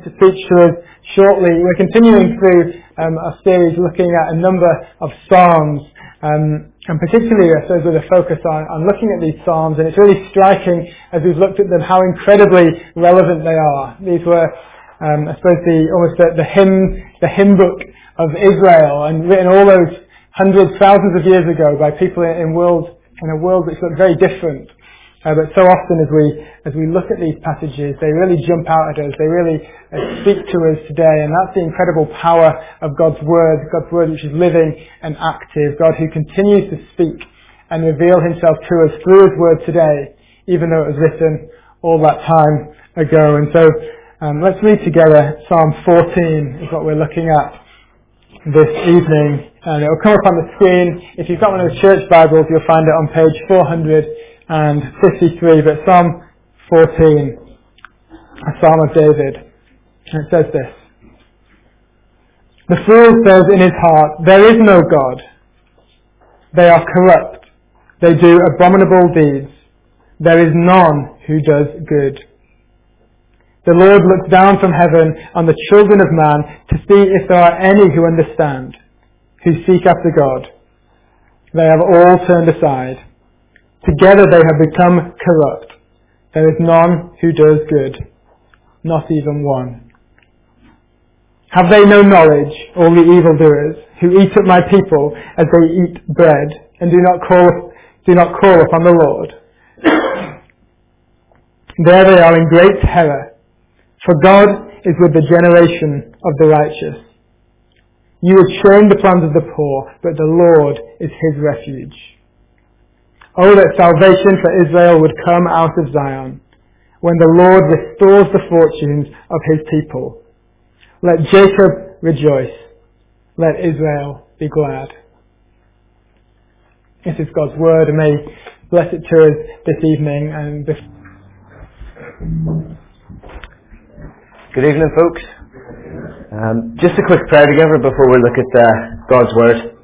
to preach to us shortly. We're continuing through our series looking at a number of Psalms, and particularly, I suppose, with a focus on looking at these Psalms, and it's really striking as we've looked at them how incredibly relevant they are. These were, I suppose, the hymn book of Israel, and written all those hundreds, thousands of years ago by people in a world which looked very different. But so often as we look at these passages, they really jump out at us. They really speak to us today. And that's the incredible power of God's Word which is living and active. God who continues to speak and reveal Himself to us through His Word today, even though it was written all that time ago. And so let's read together Psalm 14 is what we're looking at this evening. And it will come up on the screen. If you've got one of the church Bibles, you'll find it on page 453, but Psalm 14, a Psalm of David. And it says this: The fool says in his heart, there is no God. They are corrupt. They do abominable deeds. There is none who does good. The Lord looks down from heaven on the children of man to see if there are any who understand, who seek after God. They have all turned aside. Together they have become corrupt. There is none who does good, not even one. Have they no knowledge, all the evildoers, who eat up my people as they eat bread, and do not call upon the Lord? There they are in great terror, for God is with the generation of the righteous. You have shamed the plans of the poor, but the Lord is his refuge. Oh, that salvation for Israel would come out of Zion, when the Lord restores the fortunes of his people. Let Jacob rejoice. Let Israel be glad. This is God's word, and may bless it to us this evening. And Good evening, folks. Just a quick prayer together before we look at God's word.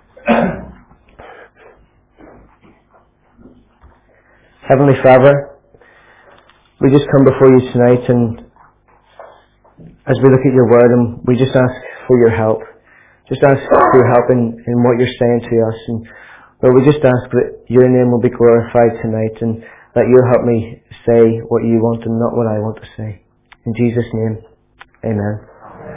Heavenly Father, we just come before you tonight, and as we look at your word, and we just ask for your help. Just ask for your help in what you're saying to us. And Lord, we just ask that your name will be glorified tonight, and that you'll help me say what you want and not what I want to say. In Jesus' name, amen.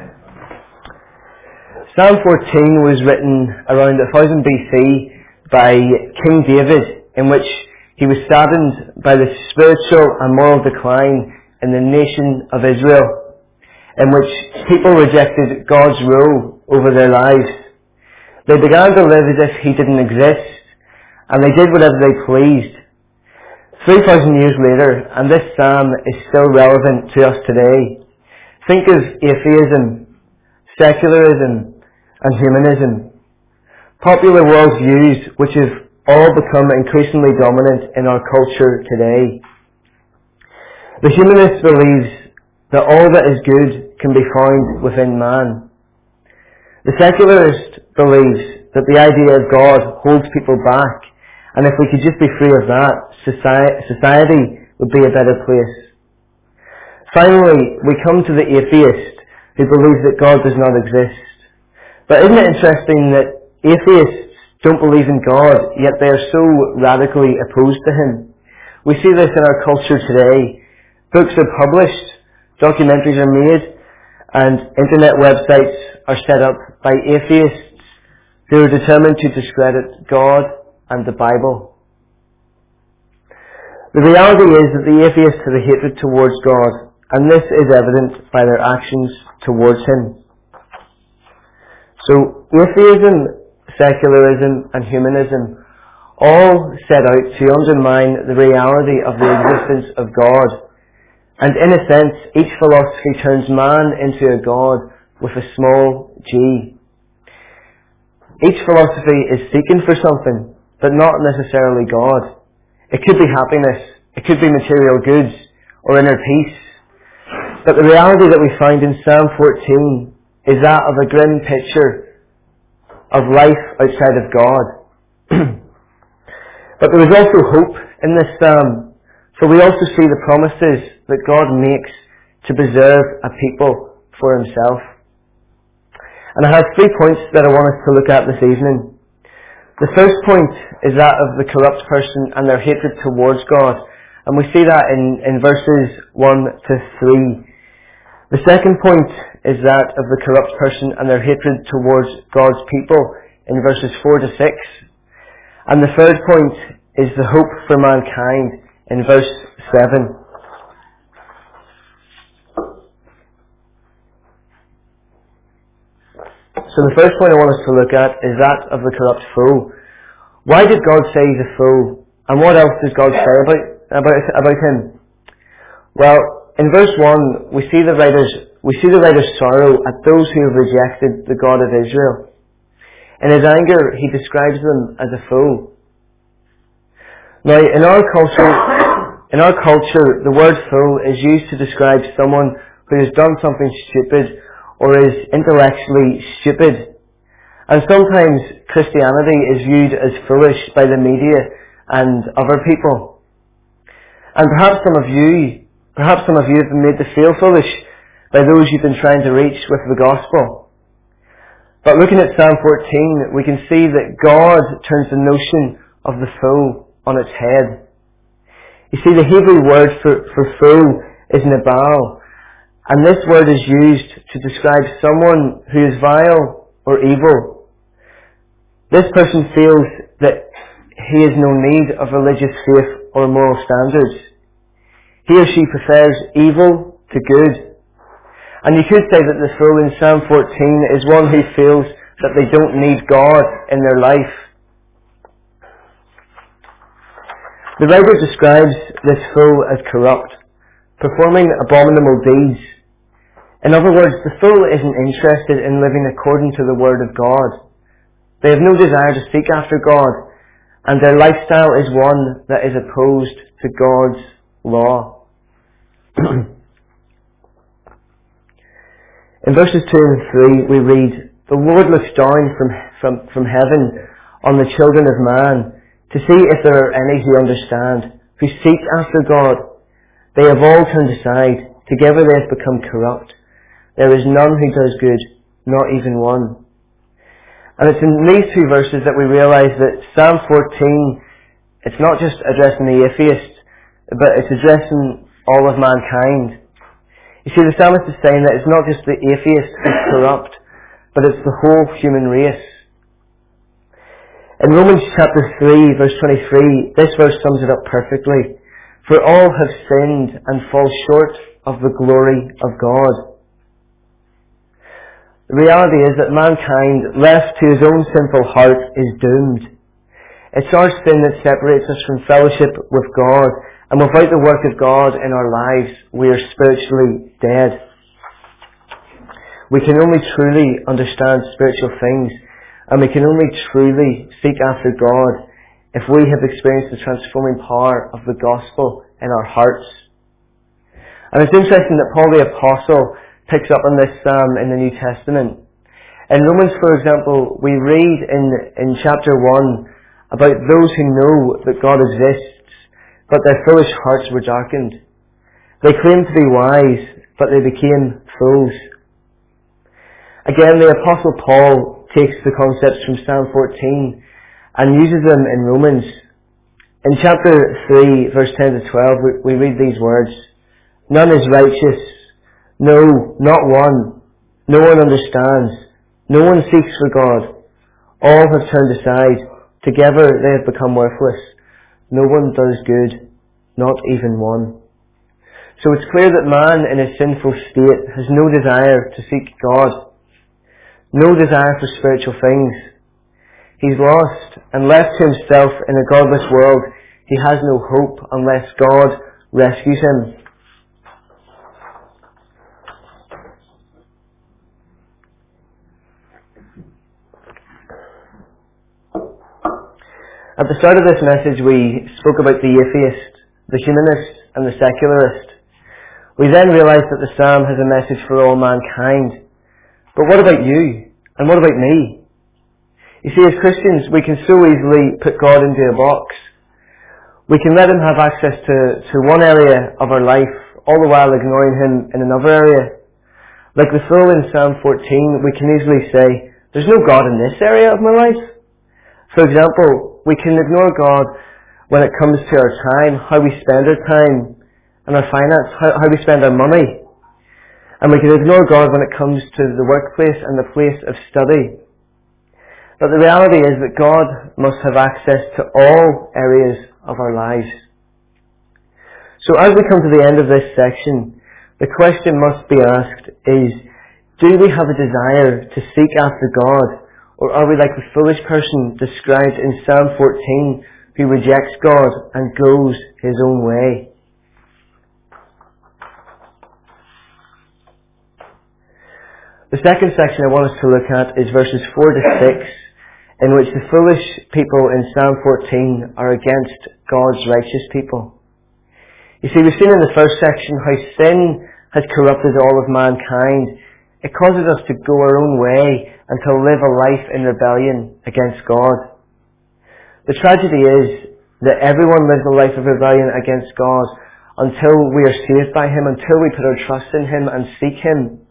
Psalm 14 was written around 1000 BC by King David, in which he was saddened by the spiritual and moral decline in the nation of Israel, in which people rejected God's rule over their lives. They began to live as if he didn't exist, and they did whatever they pleased. 3,000 years later, and this psalm is still relevant to us today. Think of atheism, secularism, and humanism. Popular worldviews which have all become increasingly dominant in our culture today. The humanist believes that all that is good can be found within man. The secularist believes that the idea of God holds people back, and if we could just be free of that, society would be a better place. Finally, we come to the atheist, who believes that God does not exist. But isn't it interesting that atheists don't believe in God, yet they are so radically opposed to him? We see this in our culture today. Books are published, documentaries are made, and internet websites are set up by atheists who are determined to discredit God and the Bible. The reality is that the atheists have a hatred towards God, and this is evident by their actions towards him. So atheism, secularism and humanism all set out to undermine the reality of the existence of God. And in a sense, each philosophy turns man into a God with a small g. Each philosophy is seeking for something, but not necessarily God. It could be happiness, it could be material goods, or inner peace. But the reality that we find in Psalm 14 is that of a grim picture of life outside of God. But there is also hope in this psalm, for we also see the promises that God makes to preserve a people for himself. And I have 3 points that I want us to look at this evening. The first point is that of the corrupt person and their hatred towards God. And we see that in verses 1 to 3. The second point is that of the corrupt person and their hatred towards God's people in verses 4 to 6. And the third point is the hope for mankind in verse 7. So the first point I want us to look at is that of the corrupt fool. Why did God say he's a fool? And what else does God say about him? Well, in verse 1, we see the writer's sorrow at those who have rejected the God of Israel. In his anger, he describes them as a fool. Now, in our culture, the word fool is used to describe someone who has done something stupid or is intellectually stupid. And sometimes Christianity is viewed as foolish by the media and other people. And perhaps some of you have been made to feel foolish by those you've been trying to reach with the gospel. But looking at Psalm 14, we can see that God turns the notion of the fool on its head. You see, the Hebrew word for fool is nabal, and this word is used to describe someone who is vile or evil. This person feels that he has no need of religious faith or moral standards. He or she prefers evil to good. And you could say that the fool in Psalm 14 is one who feels that they don't need God in their life. The writer describes this fool as corrupt, performing abominable deeds. In other words, the fool isn't interested in living according to the Word of God. They have no desire to seek after God, and their lifestyle is one that is opposed to God's law. In verses 2 and 3 we read, "The Lord looks down from heaven on the children of man to see if there are any who understand, who seek after God. They have all turned aside, together they have become corrupt. There is none who does good, not even one." And it's in these two verses that we realise that Psalm 14, it's not just addressing the atheist, but it's addressing all of mankind. You see, the psalmist is saying that it's not just the atheist who's corrupt, but it's the whole human race. In Romans chapter 3, verse 23, this verse sums it up perfectly. "For all have sinned and fall short of the glory of God." The reality is that mankind, left to his own sinful heart, is doomed. It's our sin that separates us from fellowship with God, and without the work of God in our lives, we are spiritually dead. We can only truly understand spiritual things, and we can only truly seek after God if we have experienced the transforming power of the gospel in our hearts. And it's interesting that Paul the Apostle picks up on this psalm in the New Testament. In Romans, for example, we read in chapter 1 about those who know that God exists, but their foolish hearts were darkened. They claimed to be wise, but they became fools. Again, the Apostle Paul takes the concepts from Psalm 14 and uses them in Romans. In chapter 3, verse 10 to 12, we read these words, "None is righteous, no, not one. No one understands. No one seeks for God. All have turned aside. Together they have become worthless. No one does good, not even one." So it's clear that man in his sinful state has no desire to seek God. No desire for spiritual things. He's lost, and left to himself in a godless world, he has no hope unless God rescues him. At the start of this message, we spoke about the atheist, the humanist, and the secularist. We then realised that the psalm has a message for all mankind. But what about you? And what about me? You see, as Christians, we can so easily put God into a box. We can let him have access to one area of our life all the while ignoring Him in another area. Like the fool in Psalm 14, we can easily say, there's no God in this area of my life. For example, we can ignore God when it comes to our time, how we spend our time, and our finance, how we spend our money. And we can ignore God when it comes to the workplace and the place of study. But the reality is that God must have access to all areas of our lives. So as we come to the end of this section, the question must be asked is, do we have a desire to seek after God, or are we like the foolish person described in Psalm 14 who rejects God and goes his own way? The second section I want us to look at is verses 4 to 6, in which the foolish people in Psalm 14 are against God's righteous people. You see, we've seen in the first section how sin has corrupted all of mankind. It causes us to go our own way and to live a life in rebellion against God. The tragedy is that everyone lives a life of rebellion against God until we are saved by Him, until we put our trust in Him and seek Him.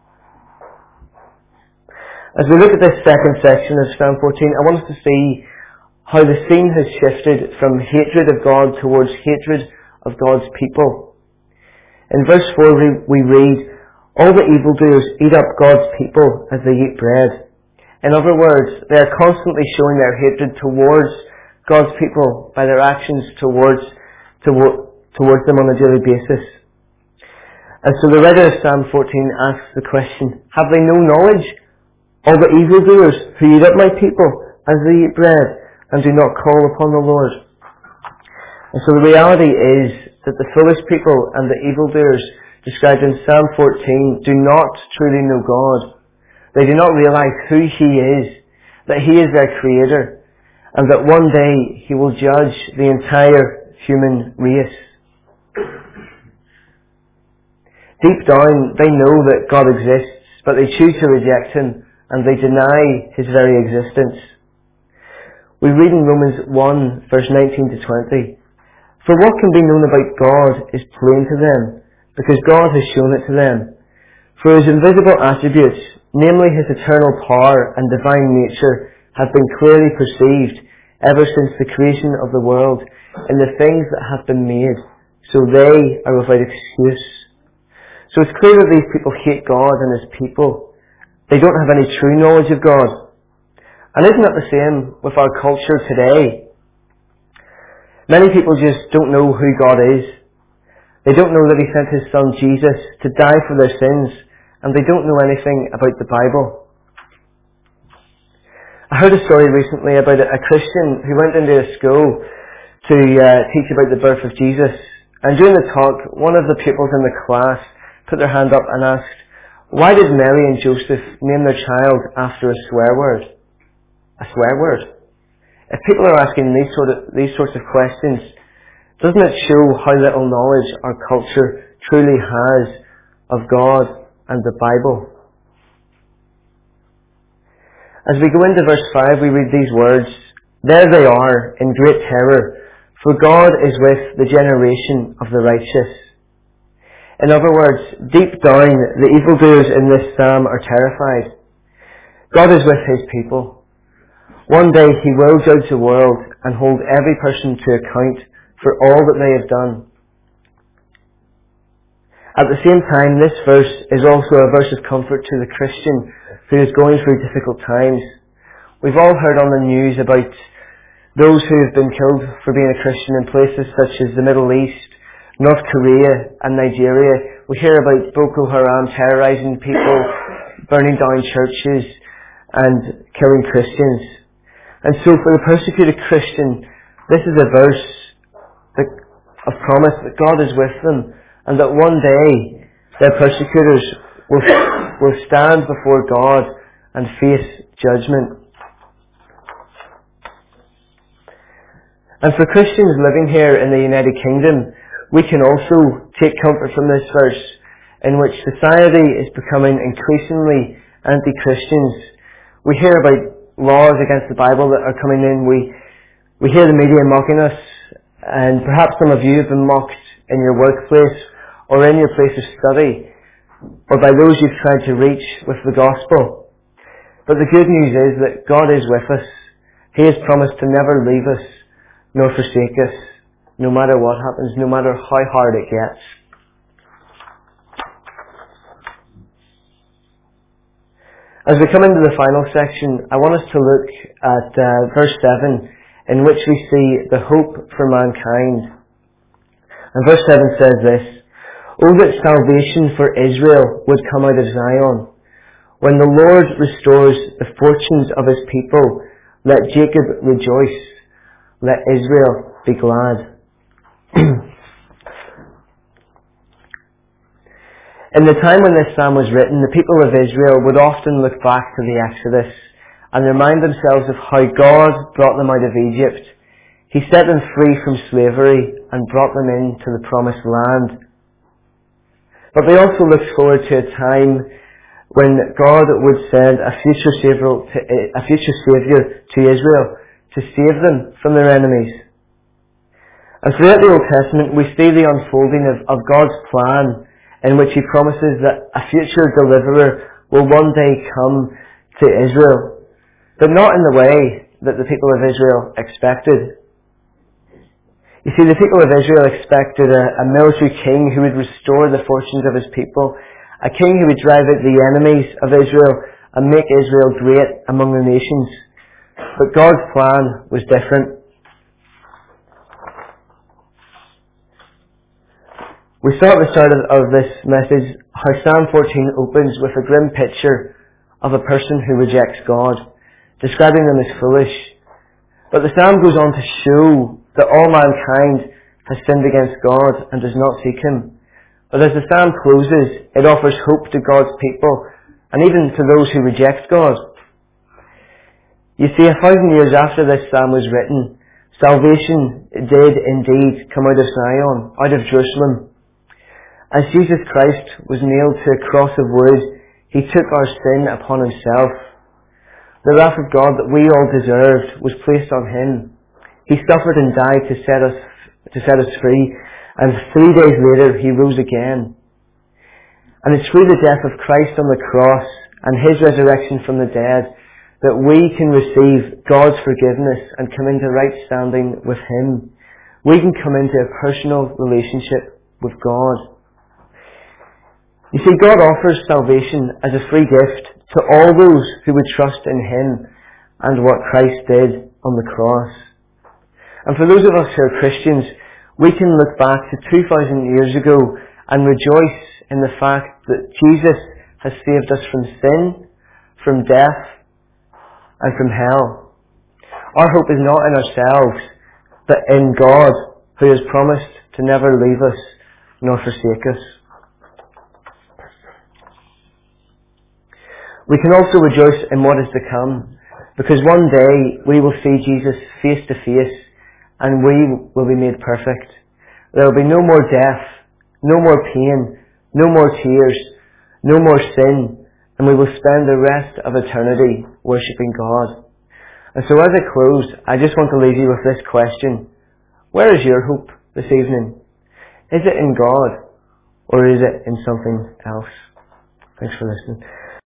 As we look at this second section of Psalm 14, I want us to see how the scene has shifted from hatred of God towards hatred of God's people. In verse 4 we read, all the evildoers eat up God's people as they eat bread. In other words, they are constantly showing their hatred towards God's people by their actions towards them on a daily basis. And so the writer of Psalm 14 asks the question, have they no knowledge? All the evildoers who eat up my people as they eat bread and do not call upon the Lord. And so the reality is that the foolish people and the evildoers described in Psalm 14 do not truly know God. They do not realize who He is, that He is their Creator, and that one day He will judge the entire human race. Deep down, they know that God exists, but they choose to reject Him, and they deny His very existence. We read in Romans 1, verse 19 to 20, for what can be known about God is plain to them, because God has shown it to them. For His invisible attributes, namely His eternal power and divine nature, have been clearly perceived ever since the creation of the world in the things that have been made, so they are without excuse. So it's clear that these people hate God and His people. They don't have any true knowledge of God. And isn't that the same with our culture today? Many people just don't know who God is. They don't know that He sent His Son Jesus to die for their sins, and they don't know anything about the Bible. I heard a story recently about a Christian who went into a school to teach about the birth of Jesus. And during the talk, one of the pupils in the class put their hand up and asked, why did Mary and Joseph name their child after a swear word? A swear word? If people are asking these sorts of questions, doesn't it show how little knowledge our culture truly has of God and the Bible? As we go into verse 5, we read these words, there they are in great terror, for God is with the generation of the righteous. In other words, deep down, the evildoers in this psalm are terrified. God is with His people. One day He will judge the world and hold every person to account for all that they have done. At the same time, this verse is also a verse of comfort to the Christian who is going through difficult times. We've all heard on the news about those who have been killed for being a Christian in places such as the Middle East, North Korea and Nigeria. We hear about Boko Haram terrorizing people, burning down churches and killing Christians. And so for the persecuted Christian, this is a verse of promise that God is with them and that one day their persecutors will stand before God and face judgment. And for Christians living here in the United Kingdom, we can also take comfort from this verse in which society is becoming increasingly anti-Christians. We hear about laws against the Bible that are coming in. We hear the media mocking us, and perhaps some of you have been mocked in your workplace or in your place of study, or by those you've tried to reach with the gospel. But the good news is that God is with us. He has promised to never leave us nor forsake us, no matter what happens, no matter how hard it gets. As we come into the final section, I want us to look at verse 7, in which we see the hope for mankind. And verse 7 says this, "Oh, that salvation for Israel would come out of Zion. When the Lord restores the fortunes of his people, let Jacob rejoice, let Israel be glad." In the time when this psalm was written, the people of Israel would often look back to the Exodus and remind themselves of how God brought them out of Egypt. He set them free from slavery and brought them into the promised land. But they also looked forward to a time when God would send a future Saviour to Israel to save them from their enemies. And throughout the Old Testament we see the unfolding of God's plan, in which he promises that a future deliverer will one day come to Israel, but not in the way that the people of Israel expected. You see, the people of Israel expected a military king who would restore the fortunes of his people, a king who would drive out the enemies of Israel and make Israel great among the nations. But God's plan was different. We saw at the start of this message how Psalm 14 opens with a grim picture of a person who rejects God, describing them as foolish. But the psalm goes on to show that all mankind has sinned against God and does not seek him. But as the psalm closes, it offers hope to God's people and even to those who reject God. You see, 1,000 years after this psalm was written, salvation did indeed come out of Zion, out of Jerusalem. As Jesus Christ was nailed to a cross of wood, he took our sin upon himself. The wrath of God that we all deserved was placed on him. He suffered and died to set us free, and 3 days later he rose again. And it's through the death of Christ on the cross and his resurrection from the dead that we can receive God's forgiveness and come into right standing with him. We can come into a personal relationship with God. You see, God offers salvation as a free gift to all those who would trust in him and what Christ did on the cross. And for those of us who are Christians, we can look back to 2,000 years ago and rejoice in the fact that Jesus has saved us from sin, from death, and from hell. Our hope is not in ourselves, but in God, who has promised to never leave us nor forsake us. We can also rejoice in what is to come, because one day we will see Jesus face to face and we will be made perfect. There will be no more death, no more pain, no more tears, no more sin, and we will spend the rest of eternity worshipping God. And so as I close, I just want to leave you with this question. Where is your hope this evening? Is it in God, or is it in something else? Thanks for listening.